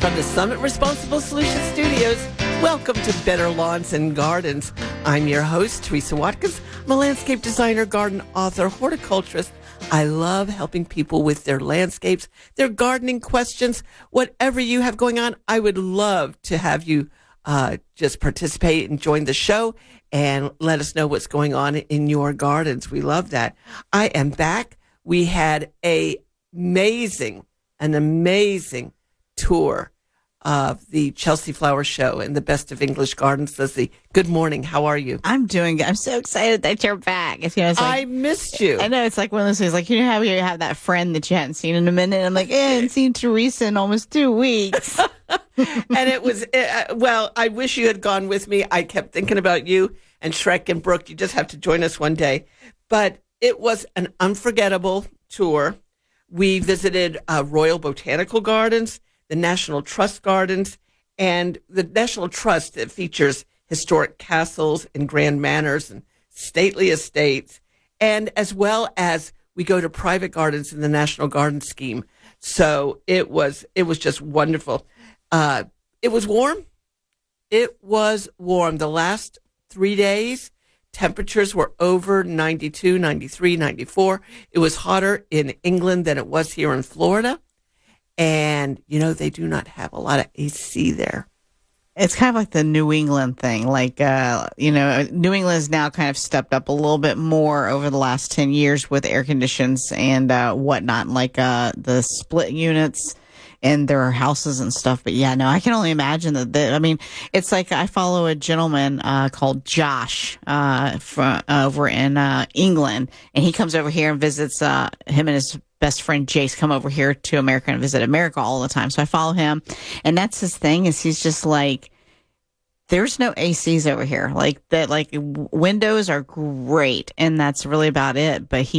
from the Summit Responsible Solutions Studios. Welcome to Better Lawns and Gardens. I'm your host, Teresa Watkins. I'm a landscape designer, garden author, horticulturist. I love helping people with their landscapes, their gardening questions, whatever you have going on. I would love to have you just participate and join the show and let us know what's going on in your gardens. We love that. I am back. We had an amazing tour of the Chelsea Flower Show and the Best of English Gardens. Leslie, good morning. How are you? I'm doing good. I'm so excited that you're back. It's like, I missed you. I know. It's like one of those things, like, you know how you have that friend that you hadn't seen in a minute? I'm like, I hadn't seen Teresa in almost 2 weeks. And it was, well, I wish you had gone with me. I kept thinking about you and Shrek and Brooke. You just have to join us one day. But it was an unforgettable tour. We visited Royal Botanical Gardens, the National Trust Gardens, and the National Trust that features historic castles and grand manors and stately estates, and as well as we go to private gardens in the National Garden Scheme. So it was just wonderful. It was warm. It was warm. The last 3 days, temperatures were over 92, 93, 94. It was hotter in England than it was here in Florida. And, you know, they do not have a lot of AC there. It's kind of like the New England thing. Like, New England has now kind of stepped up a little bit more over the last 10 years with air conditions and whatnot, like the split units in their houses and stuff. But yeah, no, I can only imagine it's like I follow a gentleman called Josh from over in England, and he comes over here and visits him and his best friend Jace come over here to America and visit America all the time. So I follow him, and that's his thing, is he's just like, there's no ACs over here. Like that, like windows are great, and that's really about it. But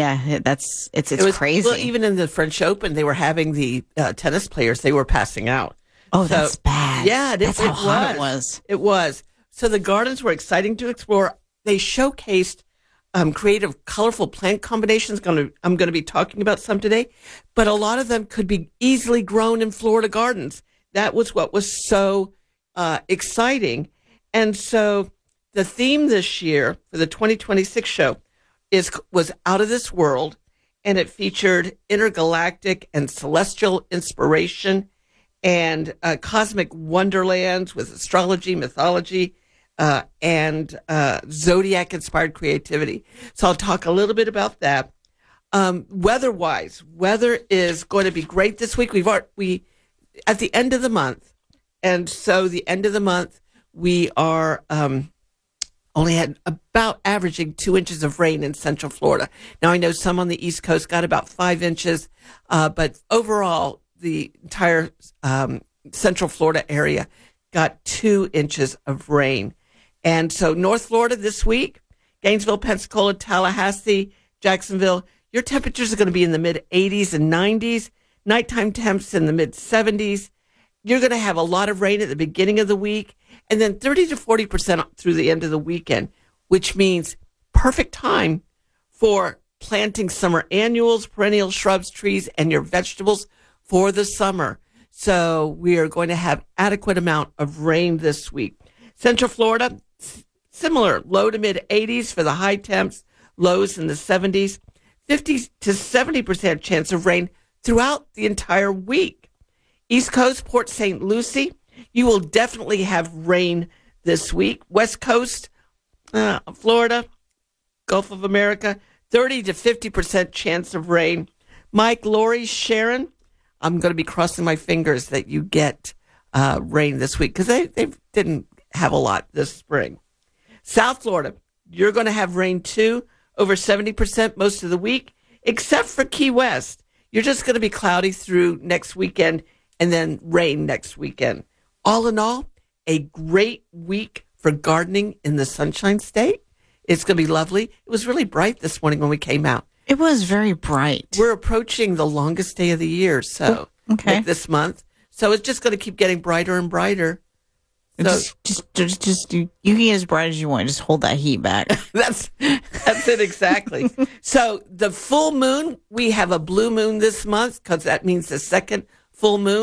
it's crazy. Well, even in the French Open, they were having the tennis players, they were passing out. Oh, so, that's bad. Yeah, that's how hot it was. It was. So the gardens were exciting to explore. They showcased creative, colorful plant combinations. I'm going to be talking about some today, but a lot of them could be easily grown in Florida gardens. That was what was so exciting. And so the theme this year for the 2026 show was Out of This World, and it featured intergalactic and celestial inspiration and cosmic wonderlands with astrology, mythology, and zodiac-inspired creativity. So I'll talk a little bit about that. Weather-wise, weather is going to be great this week. We at the end of the month, and so the end of the month, we are only had about averaging 2 inches of rain in Central Florida. Now, I know some on the East Coast got about 5 inches, but overall, the entire Central Florida area got 2 inches of rain. And so North Florida this week, Gainesville, Pensacola, Tallahassee, Jacksonville, your temperatures are going to be in the mid-80s and 90s. Nighttime temps in the mid-70s. You're going to have a lot of rain at the beginning of the week, and then 30 to 40% through the end of the weekend, which means perfect time for planting summer annuals, perennial shrubs, trees, and your vegetables for the summer. So we are going to have adequate amount of rain this week. Central Florida, similar, low to mid 80s for the high temps, lows in the 70s, 50 to 70% chance of rain throughout the entire week. East Coast, Port St. Lucie, you will definitely have rain this week. West Coast, Florida, Gulf of America, 30 to 50% chance of rain. Mike, Lori, Sharon, I'm going to be crossing my fingers that you get rain this week because they didn't have a lot this spring. South Florida, you're going to have rain too, over 70% most of the week, except for Key West. You're just going to be cloudy through next weekend and then rain next weekend. All in all, a great week for gardening in the Sunshine State. It's going to be lovely. It was really bright this morning when we came out. It was very bright. We're approaching the longest day of the year, so like this month. So it's just going to keep getting brighter and brighter. So, just you can get as bright as you want. Just hold that heat back. That's it exactly. So the full moon, we have a blue moon this month because that means the second full moon.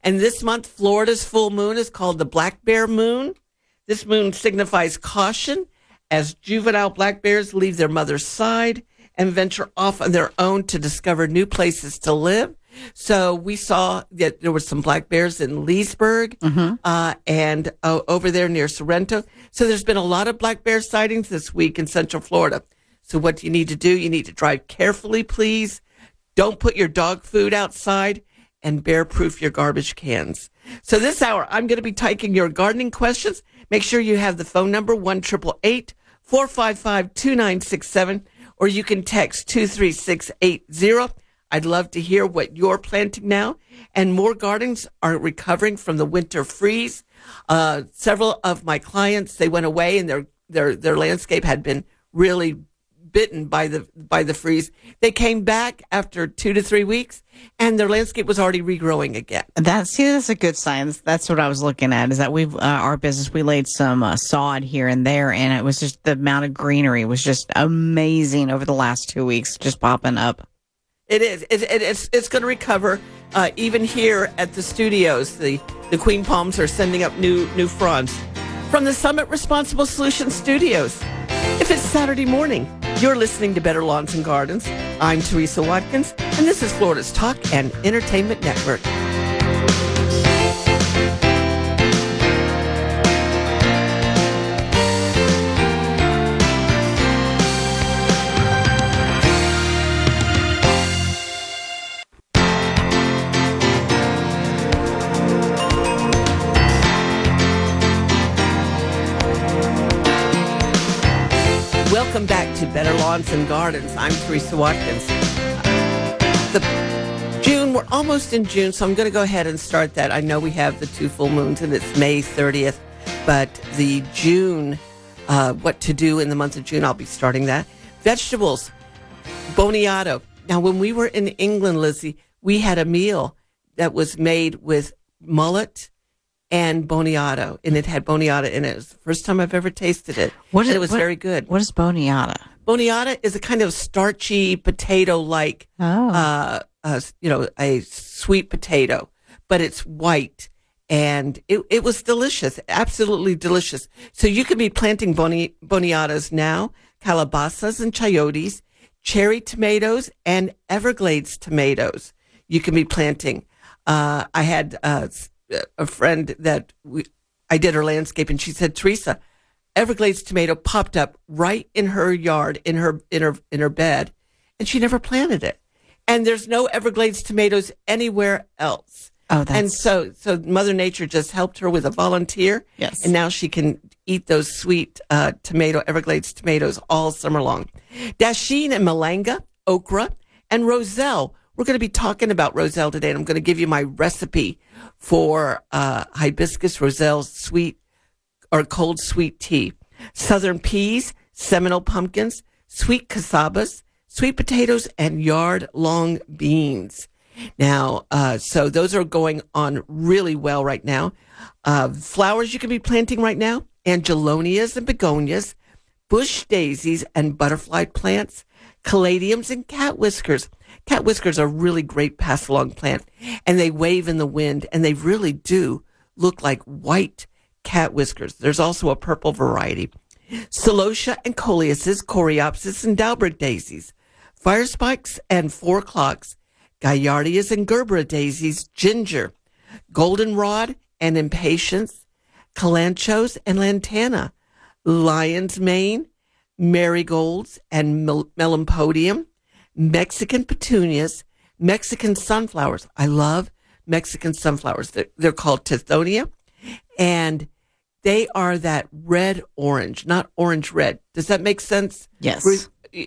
And this month, Florida's full moon is called the Black Bear Moon. This moon signifies caution as juvenile black bears leave their mother's side and venture off on their own to discover new places to live. So we saw that there were some black bears in Leesburg and over there near Sorrento. So there's been a lot of black bear sightings this week in Central Florida. So what do you need to do? You need to drive carefully, please. Don't put your dog food outside, and bear-proof your garbage cans. So this hour, I'm going to be taking your gardening questions. Make sure you have the phone number, 1-888-455-2967, or you can text 23680. I'd love to hear what you're planting now. And more gardens are recovering from the winter freeze. Several of my clients, they went away and their landscape had been really bitten by the freeze. They came back after 2 to 3 weeks and their landscape was already regrowing again. That's a good sign. That's what I was looking at, is that our business, we laid some sod here and there, and it was just, the amount of greenery was just amazing over the last 2 weeks, just popping up. It is. It's going to recover. Even here at the studios, the Queen Palms are sending up new fronds. From the Summit Responsible Solutions Studios. If it's Saturday morning, you're listening to Better Lawns and Gardens. I'm Teresa Watkins, and this is Florida's Talk and Entertainment Network. Welcome back to Better Lawns and Gardens. I'm Teresa Watkins. We're almost in June, so I'm going to go ahead and start that. I know we have the 2 full moons and it's May 30th, but the June, what to do in the month of June, I'll be starting that. Vegetables, boniato. Now, when we were in England, Lizzie, we had a meal that was made with mullet and boniato, and it had boniata in it. It was the first time I've ever tasted it. It was very good. What is boniata? Boniata is a kind of starchy potato-like, a sweet potato, but it's white, and it was delicious, absolutely delicious. So you can be planting boniatas now, calabasas and chayotes, cherry tomatoes, and Everglades tomatoes. You can be planting. I had a friend that I did her landscape, and she said, Teresa, Everglades tomato popped up right in her yard, in her bed, and she never planted it. And there's no Everglades tomatoes anywhere else. Oh, that's... And so Mother Nature just helped her with a volunteer. Yes. And now she can eat those sweet Everglades tomatoes all summer long. Dasheen and malanga, okra, and roselle. We're going to be talking about roselle today, and I'm going to give you my recipe for hibiscus roselle sweet or cold sweet tea. Southern peas, Seminole pumpkins, sweet casabas, sweet potatoes, and yard-long beans. Now, so those are going on really well right now. Flowers you can be planting right now, angelonias and begonias, bush daisies and butterfly plants, caladiums and cat whiskers. Cat whiskers are a really great pass-along plant, and they wave in the wind, and they really do look like white cat whiskers. There's also a purple variety. Celosia and coleosis, coreopsis and Dalberg daisies, fire spikes and 4 o'clocks, Gaillardias and Gerbera daisies, ginger, goldenrod and impatiens, calanchos and lantana, lion's mane, marigolds and melampodium, Mexican petunias, Mexican sunflowers. I love Mexican sunflowers. They're called Tithonia, and they are that red-orange, not orange-red. Does that make sense? Yes.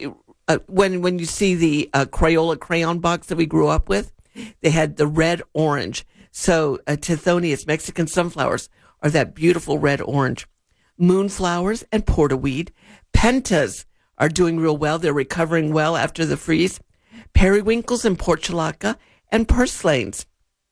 When you see the Crayola crayon box that we grew up with, they had the red-orange. So Tithonias, Mexican sunflowers, are that beautiful red-orange. Moonflowers and porterweed. Pentas are doing real well. They're recovering well after the freeze. Periwinkles and portulaca and purslanes.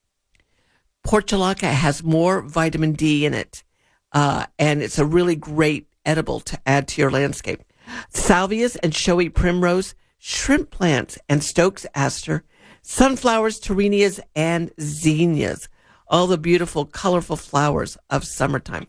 Portulaca has more vitamin D in it, and it's a really great edible to add to your landscape. Salvias and showy primrose, shrimp plants and Stokes aster, sunflowers, terenias, and zinnias. all the beautiful, colorful flowers of summertime.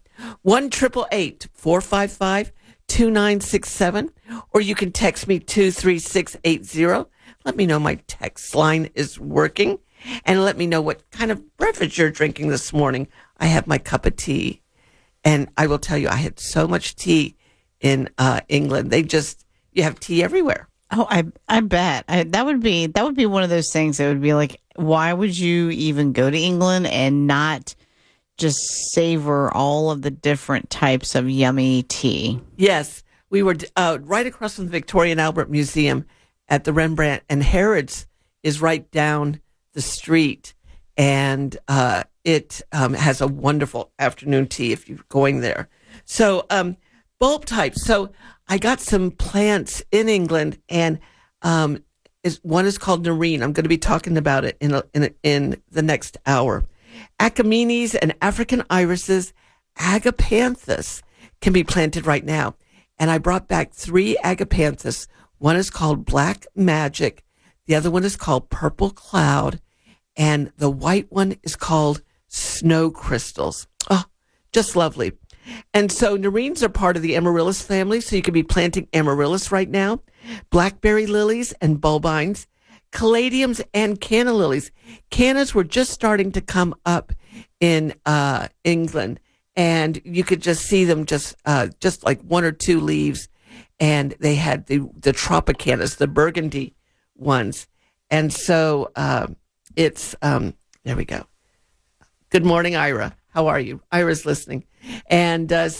1-888-455-2967, or you can text me 23680. Let me know my text line is working, and let me know what kind of beverage you're drinking this morning. I have my cup of tea, and I will tell you, I had so much tea in England. You have tea everywhere. Oh, I bet that would be one of those things that would be like, why would you even go to England and not just savor all of the different types of yummy tea? Yes, we were right across from the Victoria and Albert Museum at the Rembrandt, and Harrods is right down the street, and it has a wonderful afternoon tea if you're going there. So bulb types. So I got some plants in England, and one is called Nerine. I'm going to be talking about it in the next hour. Achaemenes and African irises, agapanthus, can be planted right now. And I brought back 3 agapanthus. One is called Black Magic. The other one is called Purple Cloud. And the white one is called Snow Crystals. Oh, just lovely. And so nerines are part of the amaryllis family, so you could be planting amaryllis right now. Blackberry lilies and bulbines, caladiums and canna lilies. Cannas were just starting to come up in England, and you could just see them just like 1 or 2 leaves, and they had the Tropicanas, the burgundy ones. And so it's there we go. Good morning, Ira. How are you? Ira's listening. And it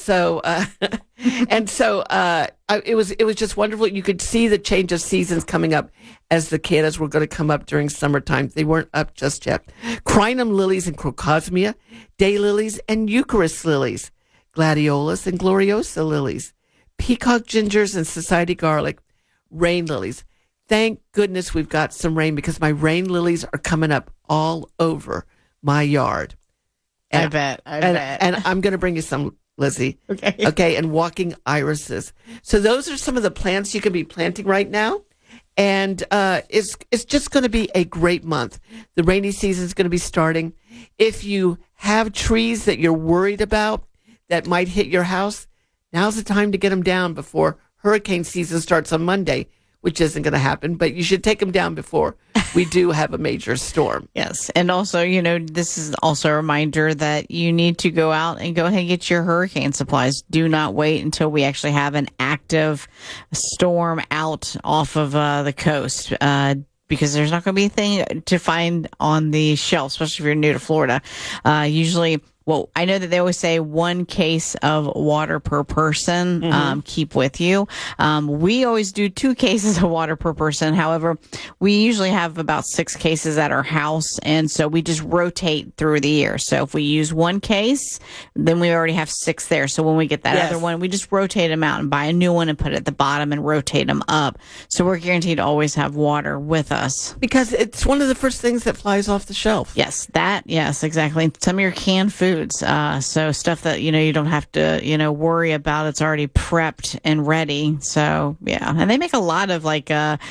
was just wonderful. You could see the change of seasons coming up as the cannas were going to come up during summertime. They weren't up just yet. Crinum lilies and crocosmia, daylilies and Eucharis lilies, gladiolus and gloriosa lilies, peacock gingers and society garlic, rain lilies. Thank goodness we've got some rain, because my rain lilies are coming up all over my yard. I bet. And I'm going to bring you some, Lizzie. Okay. And walking irises. So those are some of the plants you can be planting right now. And it's just going to be a great month. The rainy season is going to be starting. If you have trees that you're worried about that might hit your house, now's the time to get them down before hurricane season starts on Monday, which isn't going to happen. But you should take them down before we do have a major storm. Yes. And also, this is also a reminder that you need to go out and go ahead and get your hurricane supplies. Do not wait until we actually have an active storm out off of the coast. Because there's not going to be a thing to find on the shelf, especially if you're new to Florida. Usually, well, I know that they always say 1 case of water per person, keep with you. We always do 2 cases of water per person. However, we usually have about 6 cases at our house, and so we just rotate through the year. So if we use 1 case, then we already have 6 there. So when we get that other one, we just rotate them out and buy a new one and put it at the bottom and rotate them up. So we're guaranteed to always have water with us. Because it's one of the first things that flies off the shelf. Yes, exactly. Some of your canned foods. So stuff that, you don't have to, worry about. It's already prepped and ready. So, yeah. And they make a lot of like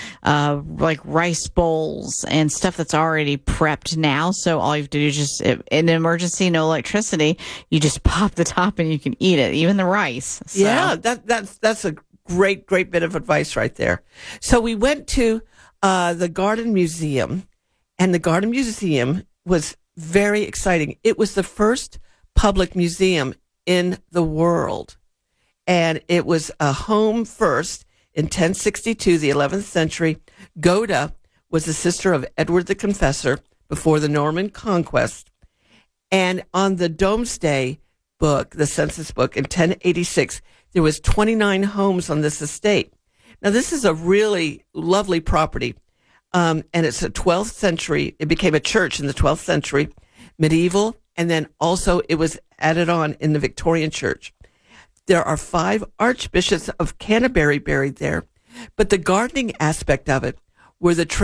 rice bowls and stuff that's already prepped now. So all you have to do is just, in an emergency, no electricity, you just pop the top and you can eat it, even the rice. So. Yeah, that's a great bit of advice right there. So we went to the Garden Museum, and the Garden Museum was very exciting. It was the first public museum in the world, and it was a home first in 1062, the 11th century. Goda was the sister of Edward the Confessor before the Norman conquest, and on the Domesday book, the census book, in 1086, there was 29 homes on this estate. Now, this is a really lovely property. And it's a 12th century. It became a church in the 12th century, medieval, and then also it was added on in the Victorian church. There are 5 archbishops of Canterbury buried there, but the gardening aspect of it were the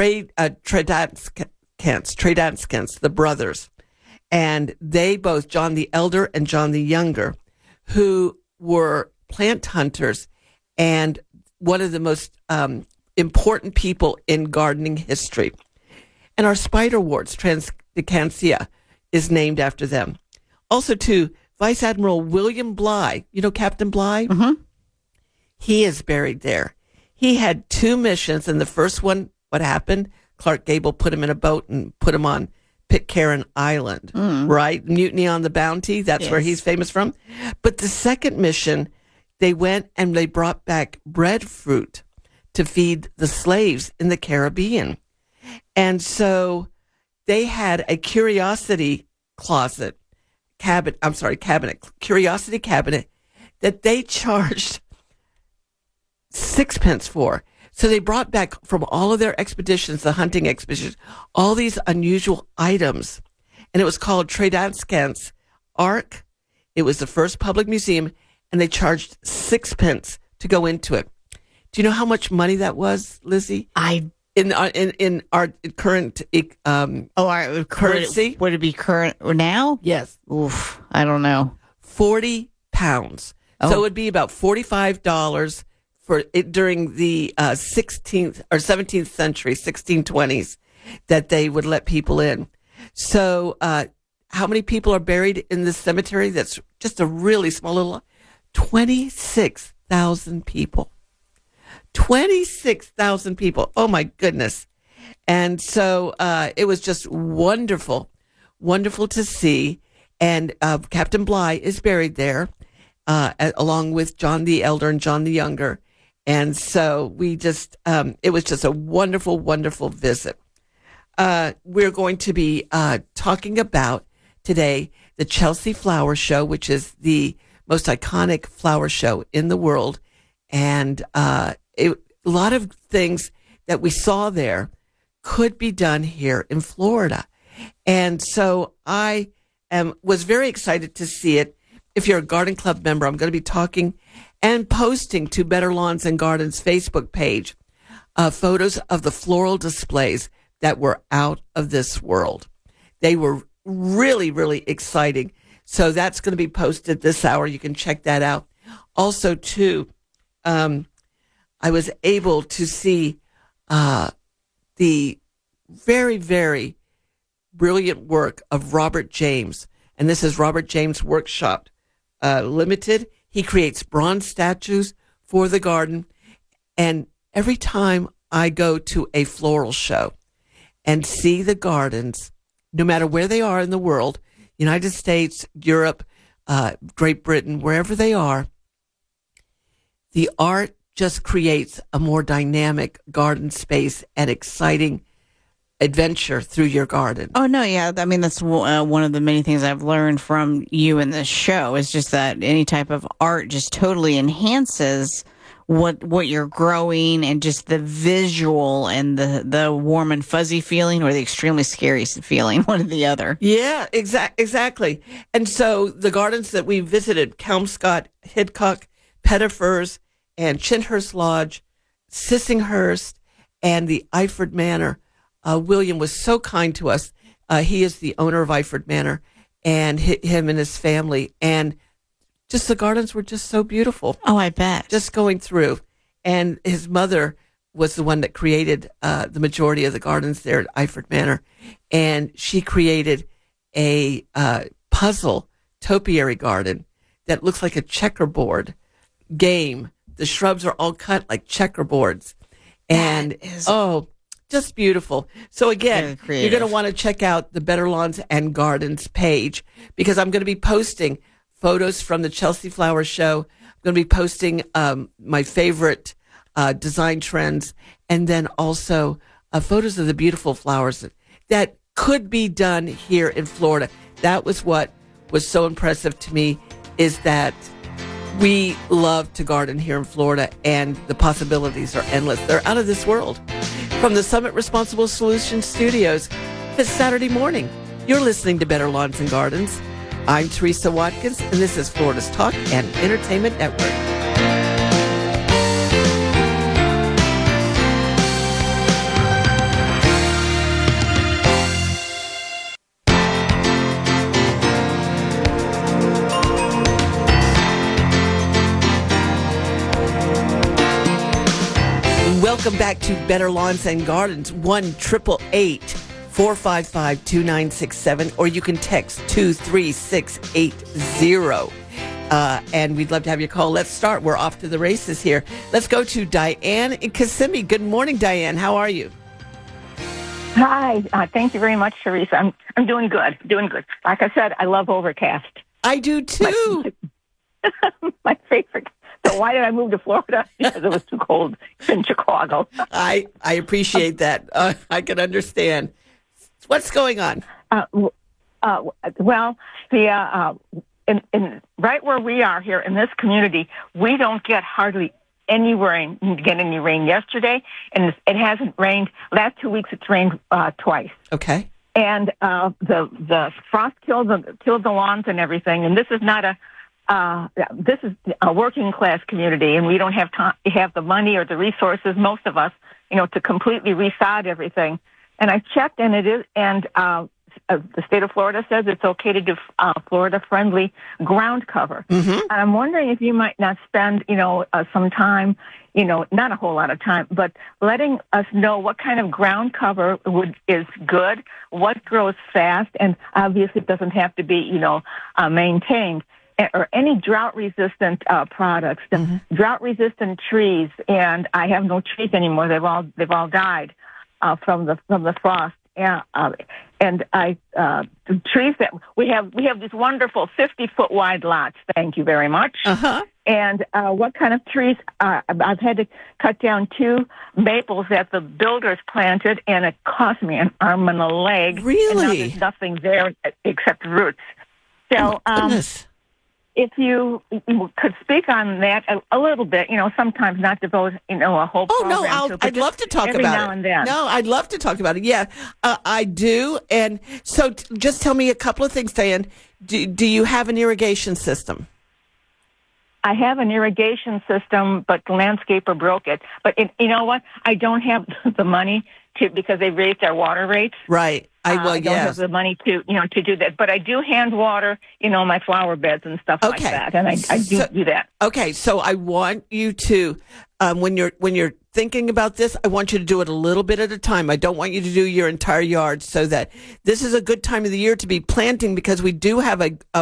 Tredanskens, the brothers, and they both, John the Elder and John the Younger, who were plant hunters and one of the most important people in gardening history. And our spiderworts, Transdecantia, is named after them. Also, too, Vice Admiral William Bligh, you know Captain Bligh? Mm-hmm. He is buried there. He had 2 missions, and the first one, what happened? Clark Gable put him in a boat and put him on Pitcairn Island, right? Mutiny on the Bounty, that's where he's famous from. But the second mission, they went and they brought back breadfruit to feed the slaves in the Caribbean. And so they had a curiosity curiosity cabinet that they charged 6 pence for. So they brought back from all of their expeditions, the hunting expeditions, all these unusual items. And it was called Tredanskan's Ark. It was the first public museum, and they charged 6 pence to go into it. Do you know how much money that was, Lizzie? In our current currency? Would it be current now? Yes. Oof, I don't know. £40. Oh. So it would be about $45 for it during the 16th or 17th century, 1620s, that they would let people in. So how many people are buried in this cemetery? That's just a really small little, 26,000 people. 26,000 people. Oh, my goodness. And so it was just wonderful, wonderful to see. And Captain Bligh is buried there along with John the Elder and John the Younger. And so we just, it was just a wonderful, wonderful visit. We're going to be talking about today the Chelsea Flower Show, which is the most iconic flower show in the world. And a lot of things that we saw there could be done here in Florida. And so I was very excited to see it. If you're a Garden Club member, I'm going to be talking and posting to Better Lawns and Gardens Facebook page photos of the floral displays that were out of this world. They were really, really exciting. So that's going to be posted this hour. You can check that out. Also, too, I was able to see the very, very brilliant work of Robert James. And this is Robert James Workshop Limited. He creates bronze statues for the garden. And every time I go to a floral show and see the gardens, no matter where they are in the world, United States, Europe, Great Britain, wherever they are, the art just creates a more dynamic garden space and exciting adventure through your garden. Oh, no, yeah. I mean, that's one of the many things I've learned from you in this show is just that any type of art just totally enhances what you're growing and just the visual and the warm and fuzzy feeling or the extremely scary feeling, one or the other. Yeah, exactly. And so the gardens that we visited, Kelmscott, Hidcock, Pettifers, and Chinhurst Lodge, Sissinghurst, and the Iford Manor, William was so kind to us. He is the owner of Iford Manor, and him and his family. And just the gardens were just so beautiful. Oh, I bet. Just going through. And his mother was the one that created the majority of the gardens there at Iford Manor. And she created a puzzle topiary garden that looks like a checkerboard game. The shrubs are all cut like checkerboards. And, just beautiful. So again, you're going to want to check out the Better Lawns and Gardens page because I'm going to be posting photos from the Chelsea Flower Show. I'm going to be posting my favorite design trends and then also photos of the beautiful flowers that could be done here in Florida. That was what was so impressive to me, is that we love to garden here in Florida and the possibilities are endless. They're out of this world. From the Summit Responsible Solutions Studios, this Saturday morning, you're listening to Better Lawns and Gardens. I'm Teresa Watkins, and this is Florida's Talk and Entertainment Network. Welcome back to Better Lawns and Gardens. 1-888 455-2967, or you can text 23680. And we'd love to have your call. Let's start. We're off to the races here. Let's go to Diane in Kissimmee. Good morning, Diane. How are you? Hi. Thank you very much, Teresa. I'm doing good. Like I said, I love Overcast. I do too. My favorite. So why did I move to Florida? Because it was too cold in Chicago. I appreciate that. I can understand. What's going on? Well, in right where we are here in this community, we don't get hardly any rain. Get any rain yesterday, and it hasn't rained. Last 2 weeks, it's rained twice. Okay. And the frost killed the lawns and everything. And this is not this is a working class community, and we don't have the money or the resources, most of us, to completely resod everything. And I checked, and it is, and the state of Florida says it's okay to do Florida-friendly ground cover. Mm-hmm. And I'm wondering if you might not spend, some time, not a whole lot of time, but letting us know what kind of ground cover is good, what grows fast, and obviously it doesn't have to be, maintained, or any drought-resistant products, mm-hmm. drought-resistant trees. And I have no trees anymore; they've all died from the frost. Yeah, and the trees that we have these wonderful 50-foot wide lots. Thank you very much. Uh-huh. And what kind of trees? I've had to cut down 2 maples that the builders planted, and it cost me an arm and a leg. Really? And now there's nothing there except roots. So, goodness. If you could speak on that a little bit, sometimes not devote, a whole program to it, I'd love to talk every about now it. And then. No, I'd love to talk about it. Yeah, I do. And so just tell me a couple of things, Diane. Do you have an irrigation system? I have an irrigation system, but the landscaper broke it. But you know what? I don't have the money because they raised our water rates. Right. I don't have the money to do that. But I do hand water, my flower beds and stuff like that. And I do that. Okay. So I want you to, when you're thinking about this, I want you to do it a little bit at a time. I don't want you to do your entire yard, so that this is a good time of the year to be planting, because we do have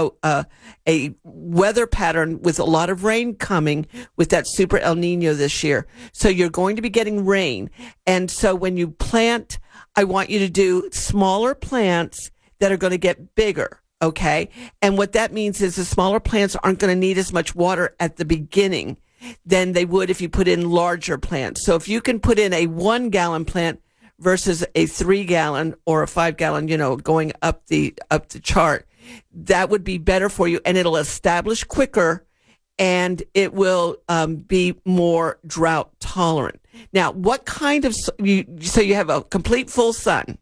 a weather pattern with a lot of rain coming with that super El Nino this year. So you're going to be getting rain. And so when you plant, I want you to do smaller plants that are going to get bigger. Okay. And what that means is the smaller plants aren't going to need as much water at the beginning than they would if you put in larger plants. So if you can put in a 1 gallon plant versus a 3 gallon or a 5 gallon, going up the chart, that would be better for you, and it'll establish quicker, and it will be more drought tolerant. Now, what kind of, so you have a complete full sun?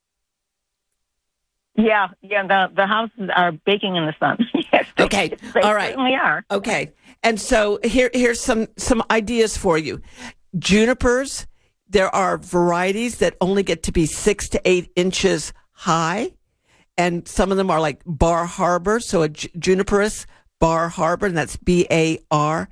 Yeah, the houses are baking in the sun. Yes, okay, they all right. certainly are. Okay, and so here's some ideas for you. Junipers, there are varieties that only get to be 6 to 8 inches high, and some of them are like Bar Harbor. So a Juniperus Bar Harbor, and that's Barharbor.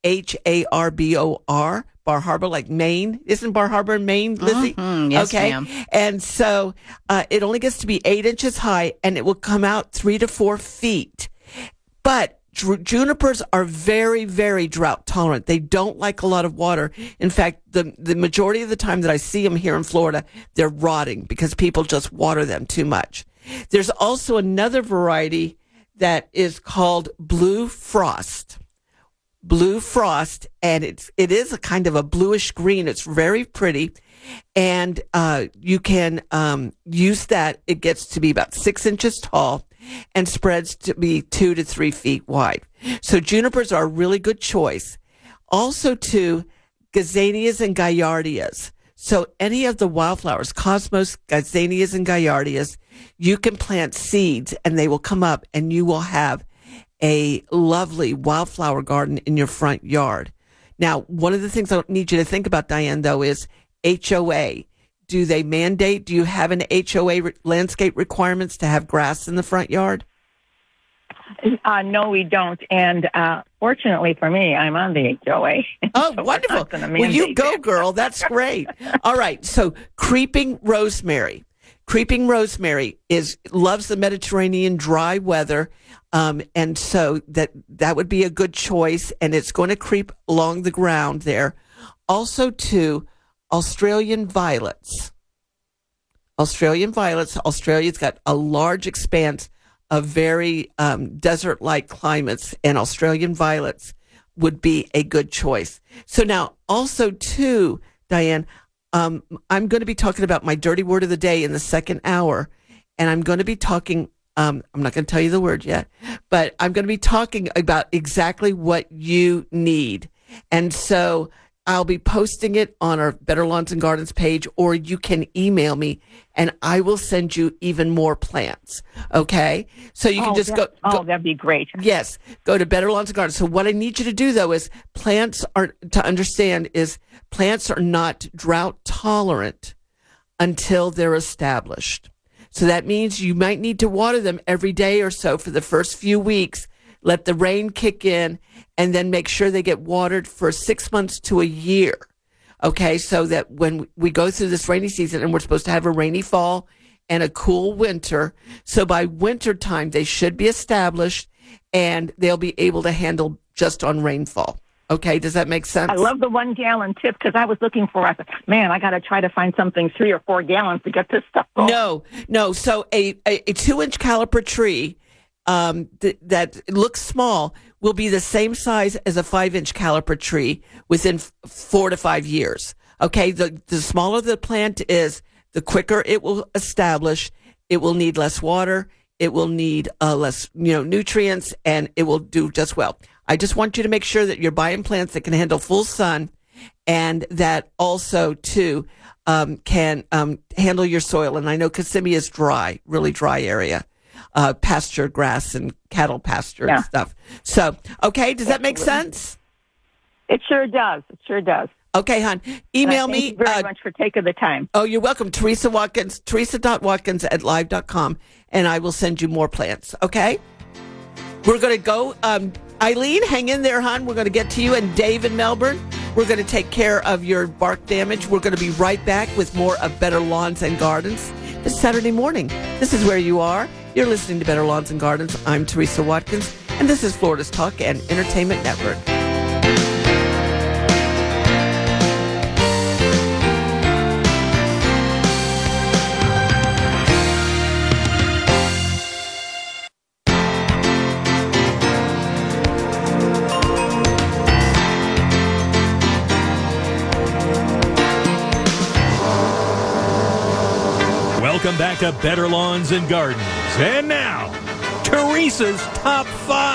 Bar Harbor, like Maine. Isn't Bar Harbor in Maine, Lizzie? Mm-hmm. Yes, okay. ma'am. And so it only gets to be 8 inches high, and it will come out 3 to 4 feet. But junipers are very, very drought tolerant. They don't like a lot of water. In fact, the majority of the time that I see them here in Florida, they're rotting because people just water them too much. There's also another variety that is called Blue Frost. Blue Frost, and it is a kind of a bluish green. It's very pretty, and you can use that. It gets to be about 6 inches tall and spreads to be 2 to 3 feet wide. So junipers are a really good choice. Also, too, gazanias and gaillardias. So any of the wildflowers, cosmos, gazanias, and gaillardias, you can plant seeds, and they will come up, and you will have a lovely wildflower garden in your front yard. Now, one of the things I need you to think about, Diane, though, is HOA. Do they mandate? Do you have an HOA landscape requirements to have grass in the front yard? No, we don't. And fortunately for me, I'm on the HOA. Oh, so wonderful. Well, you go, girl. That's great. All right. So creeping rosemary. Creeping rosemary loves the Mediterranean dry weather, and so that would be a good choice, and it's going to creep along the ground there. Also, too, Australian violets. Australia's got a large expanse of very desert-like climates, and Australian violets would be a good choice. So now, also, too, Diane, I'm going to be talking about my dirty word of the day in the second hour, and I'm going to be talking, I'm not going to tell you the word yet, but I'm going to be talking about exactly what you need. And so I'll be posting it on our Better Lawns and Gardens page, or you can email me and I will send you even more plants. Okay? So you can just go. That'd be great. Yes. Go to Better Lawns and Gardens. So what I need you to do, though, is plants are not drought tolerant until they're established. So that means you might need to water them every day or so for the first few weeks. Let the rain kick in, and then make sure they get watered for 6 months to a year. Okay, so that when we go through this rainy season, and we're supposed to have a rainy fall and a cool winter, so by winter time they should be established and they'll be able to handle just on rainfall. Okay, does that make sense? I love the 1 gallon tip, because I was looking for, I thought, man, I got to try to find something 3 or 4 gallons to get this stuff going. No. So a 2-inch caliper tree that looks small will be the same size as a 5-inch caliper tree within 4 to 5 years. Okay, the smaller the plant is, the quicker it will establish. It will need less water. It will need less nutrients, and it will do just well. I just want you to make sure that you're buying plants that can handle full sun, and that also too can handle your soil. And I know Kissimmee is dry, really dry area. Pasture grass and cattle pasture and stuff. So, okay, does that make sense? It sure does. Okay, hon. Email me. Thank you very much for taking the time. Oh, you're welcome. Teresa Watkins, teresa.watkins@live.com, and I will send you more plants, okay? We're going to go. Eileen, hang in there, hon. We're going to get to you. And Dave in Melbourne, we're going to take care of your bark damage. We're going to be right back with more of Better Lawns and Gardens this Saturday morning. This is where you are. You're listening to Better Lawns and Gardens. I'm Teresa Watkins, and this is Florida's Talk and Entertainment Network. Welcome back to Better Lawns and Gardens. And now, Teresa's Top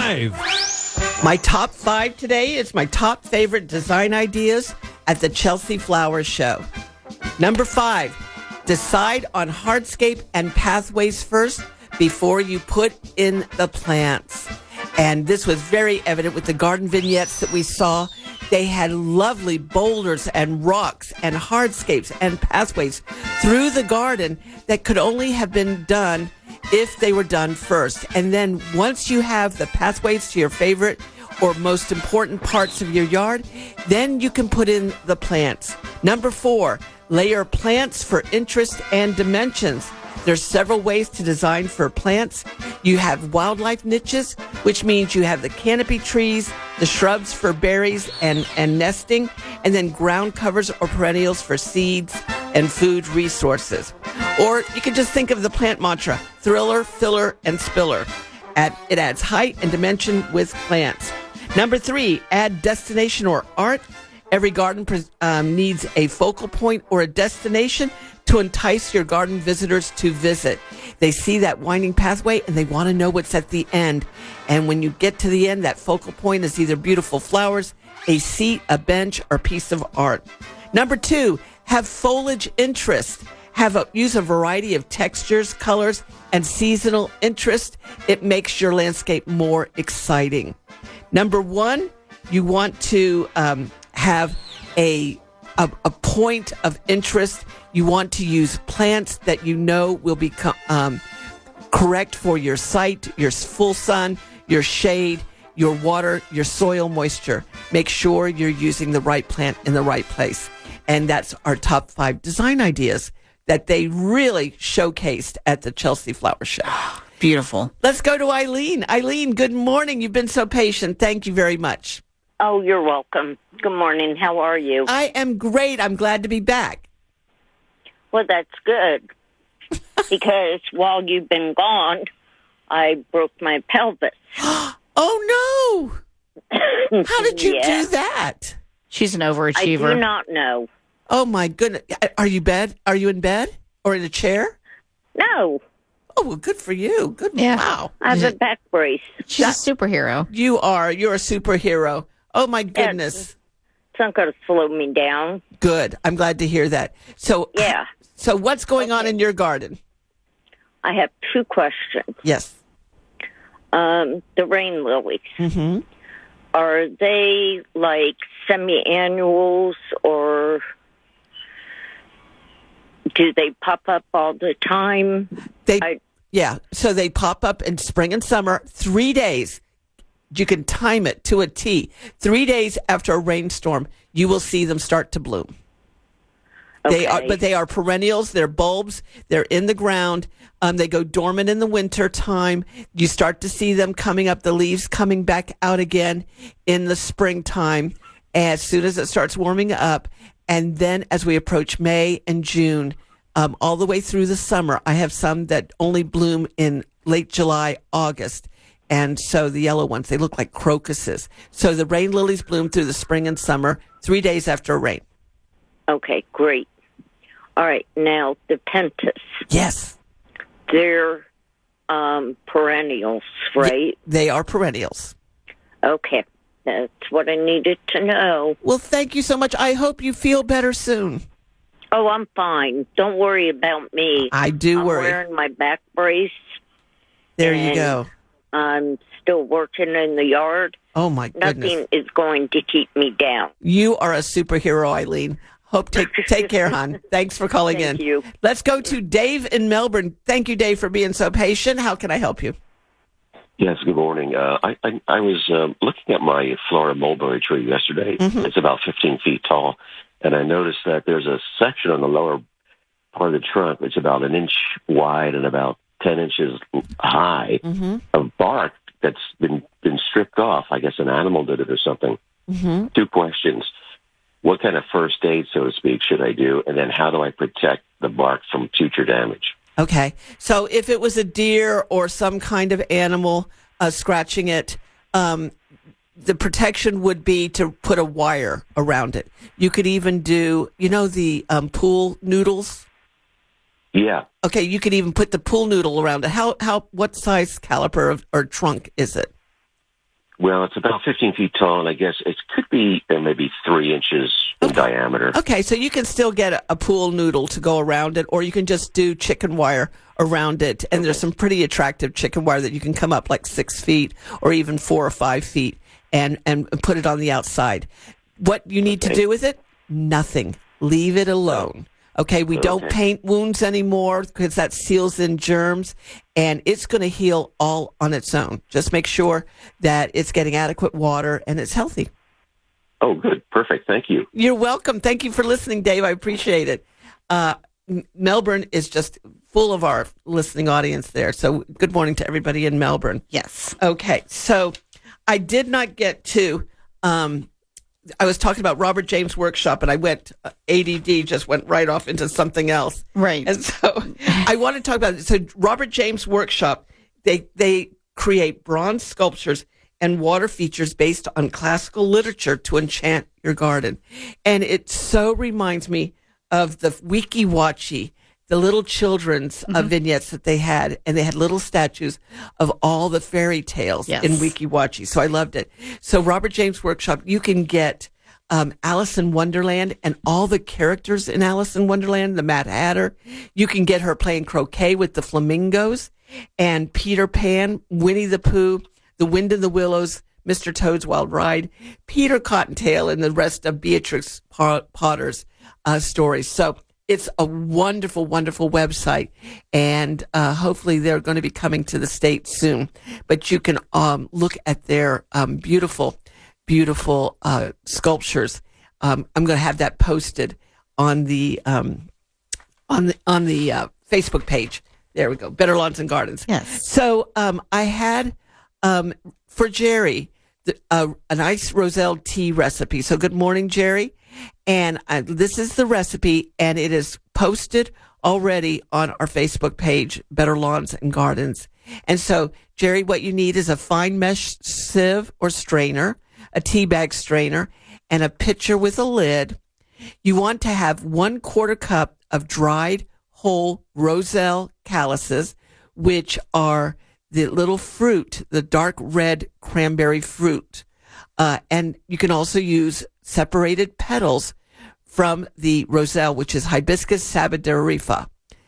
5. My top 5 today is my top favorite design ideas at the Chelsea Flower Show. Number 5, decide on hardscape and pathways first before you put in the plants. And this was very evident with the garden vignettes that we saw. They had lovely boulders and rocks and hardscapes and pathways through the garden that could only have been done if they were done first. And then once you have the pathways to your favorite or most important parts of your yard, then you can put in the plants. Number 4, layer plants for interest and dimensions. There's several ways to design for plants. You have wildlife niches, which means you have the canopy trees, the shrubs for berries and nesting, and then ground covers or perennials for seeds and food resources. Or you can just think of the plant mantra, thriller, filler, and spiller. It adds height and dimension with plants. Number 3, add destination or art. Every garden needs a focal point or a destination to entice your garden visitors to visit. They see that winding pathway and they want to know what's at the end. And when you get to the end, that focal point is either beautiful flowers, a seat, a bench, or piece of art. Number 2, have foliage interest. Use a variety of textures, colors, and seasonal interest. It makes your landscape more exciting. Number 1, you want to have a point of interest. You want to use plants that you know will be correct for your site, your full sun, your shade, your water, your soil moisture. Make sure you're using the right plant in the right place. And that's our top 5 design ideas that they really showcased at the Chelsea Flower Show. Beautiful. Let's go to Eileen. Eileen, good morning. You've been so patient. Thank you very much. Oh, you're welcome. Good morning. How are you? I am great. I'm glad to be back. Well, that's good. Because while you've been gone, I broke my pelvis. Oh, no. How did you Yeah. do that? She's an I overachiever. do not know. Oh, my goodness. Are you in bed or in a chair? No, Oh, well, good for you. Good. Yeah. Wow. I have a back brace. She's a superhero. You're a superhero. Oh, my goodness. It's not going to slow me down. Good. I'm glad to hear that. So, Yeah. So what's going on in your garden? I have two questions. Yes. The rain lilies. Mm-hmm. Are they like semi-annuals or do they pop up all the time? Yeah. So they pop up in spring and summer, 3 days. You can time it to a T. 3 days after a rainstorm, you will see them start to bloom. Okay. They are perennials. They're bulbs. They're in the ground. They go dormant in the winter time. You start to see them coming up, the leaves coming back out again in the springtime as soon as it starts warming up. And then as we approach May and June, all the way through the summer, I have some that only bloom in late July, August. And so the yellow ones, they look like crocuses. So the rain lilies bloom through the spring and summer, 3 days after a rain. Okay, great. All right, now the pentas. Yes. They're perennials, right? They are perennials. Okay, that's what I needed to know. Well, thank you so much. I hope you feel better soon. Oh, I'm fine. Don't worry about me. I do I'm worry. wearing my back brace. There you and go. I'm still working in the yard. Oh, my goodness. Nothing is going to keep me down. You are a superhero, Eileen. Take care, hon. Thanks for calling Thank in. you. Let's go to Dave in Melbourne. Thank you, Dave, for being so patient. How can I help you? Yes, good morning. I was looking at my Florida mulberry tree yesterday. Mm-hmm. It's about 15 feet tall, and I noticed that there's a section on the lower part of the trunk that's about an inch wide and about 10 inches high of bark that's been stripped off. I guess an animal did it or something. Mm-hmm. Two questions. What kind of first aid, so to speak, should I do? And then how do I protect the bark from future damage? Okay. So if it was a deer or some kind of animal scratching it, the protection would be to put a wire around it. You could even do, the pool noodles? Yeah. Okay, you could even put the pool noodle around it. What size caliper or trunk is it? Well, it's about 15 feet tall, and I guess it could be maybe 3 inches in diameter. Okay, so you can still get a pool noodle to go around it, or you can just do chicken wire around it. And there's some pretty attractive chicken wire that you can come up like 6 feet or even 4 or 5 feet and put it on the outside. What you need to do with it? Nothing. Leave it alone. Okay, we don't paint wounds anymore because that seals in germs, and it's going to heal all on its own. Just make sure that it's getting adequate water and it's healthy. Oh, good. Perfect. Thank you. You're welcome. Thank you for listening, Dave. I appreciate it. Melbourne is just full of our listening audience there. So good morning to everybody in Melbourne. Yes. Okay, so I did not get to... I was talking about Robert James Workshop, and I went ADD, just went right off into something else. Right. And so I want to talk about it. So Robert James Workshop, they create bronze sculptures and water features based on classical literature to enchant your garden. And it so reminds me of the Weeki Wachee, the little children's vignettes that they had, and they had little statues of all the fairy tales in Weeki Wachee. So I loved it. So Robert James Workshop, you can get Alice in Wonderland and all the characters in Alice in Wonderland, the Mad Hatter. You can get her playing croquet with the flamingos and Peter Pan, Winnie the Pooh, The Wind in the Willows, Mr. Toad's Wild Ride, Peter Cottontail, and the rest of Beatrix Potter's stories. So it's a wonderful, wonderful website, and hopefully they're going to be coming to the States soon. But you can look at their beautiful, beautiful sculptures. I'm going to have that posted on the on the Facebook page. There we go. Better Lawns and Gardens. Yes. So I had for Jerry a nice Roselle tea recipe. So good morning, Jerry. And this is the recipe, and it is posted already on our Facebook page, Better Lawns and Gardens. And so, Jerry, what you need is a fine mesh sieve or strainer, a tea bag strainer, and a pitcher with a lid. You want to have 1/4 cup of dried whole Roselle calices, which are the little fruit, the dark red cranberry fruit. And you can also use separated petals from the Roselle, which is Hibiscus sabidarifa.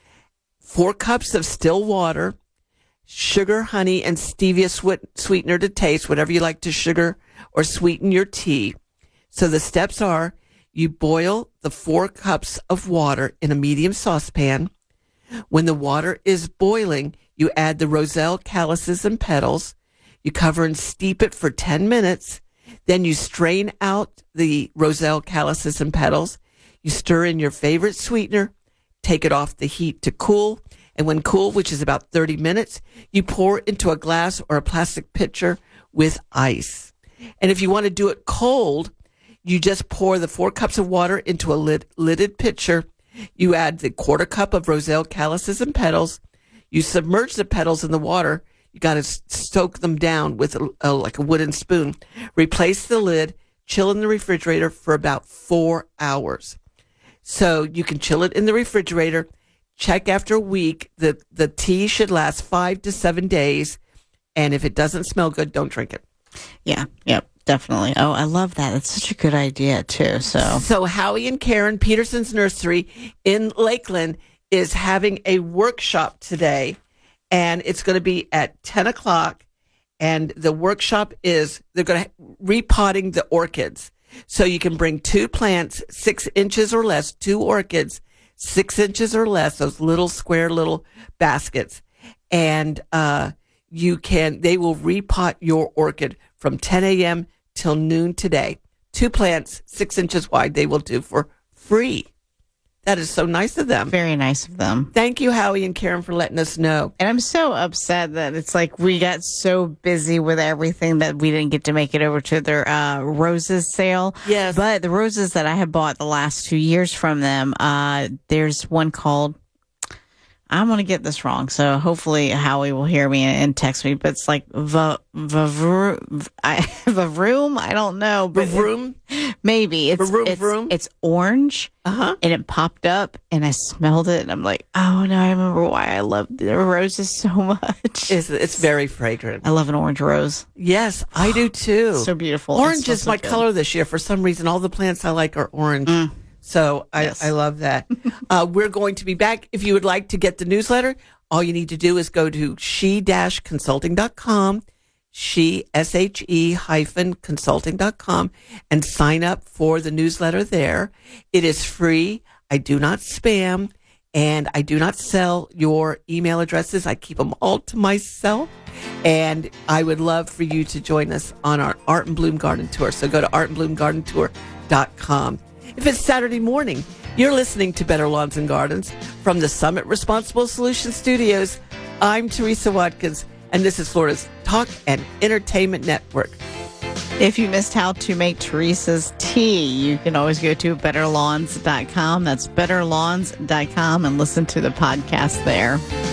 4 cups of still water, sugar, honey, and stevia sweetener to taste, whatever you like to sugar or sweeten your tea. So the steps are, you boil the 4 cups of water in a medium saucepan. When the water is boiling, you add the Roselle calices and petals. You cover and steep it for 10 minutes. Then you strain out the Roselle calices and petals. You stir in your favorite sweetener, take it off the heat to cool. And when cool, which is about 30 minutes, you pour into a glass or a plastic pitcher with ice. And if you want to do it cold, you just pour the 4 cups of water into a lidded pitcher. You add the 1/4 cup of Roselle calices and petals. You submerge the petals in the water. You got to soak them down with like a wooden spoon. Replace the lid, chill in the refrigerator for about 4 hours. So you can chill it in the refrigerator. Check after a week. The tea should last 5 to 7 days. And if it doesn't smell good, don't drink it. Yeah. Yep. Definitely. Oh, I love that. It's such a good idea too. So Howie and Karen, Peterson's Nursery in Lakeland, is having a workshop today, and it's going to be at 10 o'clock. And the workshop is, they're going to repotting the orchids. So you can bring 2 plants, 6 inches or less, 2 orchids, 6 inches or less, those little square little baskets. And they will repot your orchid from 10 a.m. till noon today. 2 plants, 6 inches wide, they will do for free. That is so nice of them. Very nice of them. Thank you, Howie and Karen, for letting us know. And I'm so upset that it's like we got so busy with everything that we didn't get to make it over to their roses sale. Yes. But the roses that I have bought the last 2 years from them, there's one called, I'm going to get this wrong, so hopefully Howie will hear me and text me, but it's like Vavroom. I don't know. Vavroom? Maybe. It's orange, and it popped up, and I smelled it, and I'm like, oh, no, I remember why I love the roses so much. It's very fragrant. I love an orange rose. Yes, I do too. So beautiful. Orange is my color this year. For some reason, all the plants I like are orange. So Yes. I love that. We're going to be back. If you would like to get the newsletter, all you need to do is go to she-consulting.com, consulting.com, and sign up for the newsletter there. It is free. I do not spam, and I do not sell your email addresses. I keep them all to myself. And I would love for you to join us on our Art and Bloom Garden Tour. So go to artandbloomgardentour.com. If it's Saturday morning, you're listening to Better Lawns and Gardens from the Summit Responsible Solutions Studios. I'm Teresa Watkins, and this is Florida's Talk and Entertainment Network. If you missed how to make Teresa's tea, you can always go to betterlawns.com. That's betterlawns.com and listen to the podcast there.